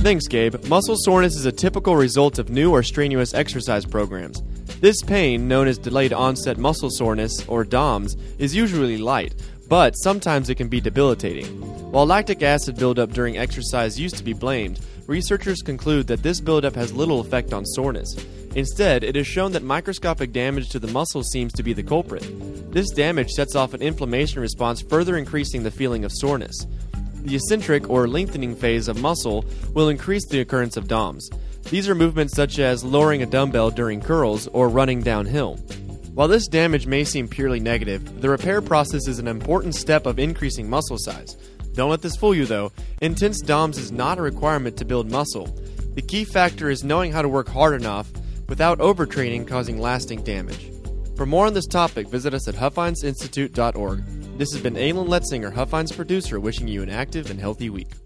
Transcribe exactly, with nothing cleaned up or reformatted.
Thanks, Gabe. Muscle soreness is a typical result of new or strenuous exercise programs. This pain, known as delayed onset muscle soreness, or D O M S, is usually light, but sometimes it can be debilitating. While lactic acid buildup during exercise used to be blamed, researchers conclude that this buildup has little effect on soreness. Instead, it is shown that microscopic damage to the muscle seems to be the culprit. This damage sets off an inflammation response, further increasing the feeling of soreness. The eccentric or lengthening phase of muscle will increase the occurrence of D O M S. These are movements such as lowering a dumbbell during curls or running downhill. While this damage may seem purely negative, the repair process is an important step of increasing muscle size. Don't let this fool you though. Intense D O M S is not a requirement to build muscle. The key factor is knowing how to work hard enough without overtraining causing lasting damage. For more on this topic, visit us at huffines institute dot org. This has been Aylin Letzinger, Huffines producer, wishing you an active and healthy week.